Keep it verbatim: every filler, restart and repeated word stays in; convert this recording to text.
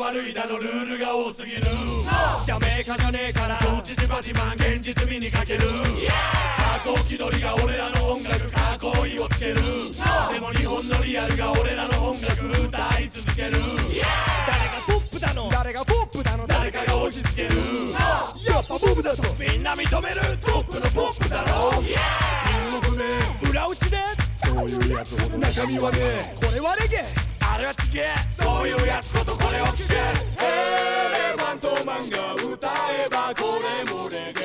悪いだのルールが多すぎる。ジャメイカじゃねえからどっちじばじまん現実味にかける。過去気取りが俺らの音楽かっこいいをつける。でも日本のリアルが俺らの音楽歌い続ける。誰がトップだの誰がポップだの誰かが押し付ける。やっぱ僕だとみんな認めるトップのポップだろ。理由も不明裏打ちでそういうやつほど中身はねえ。これはレゲエあれはチゲそういうやつこそこれを聞け。エレファントマンが歌えばこれもレゲエ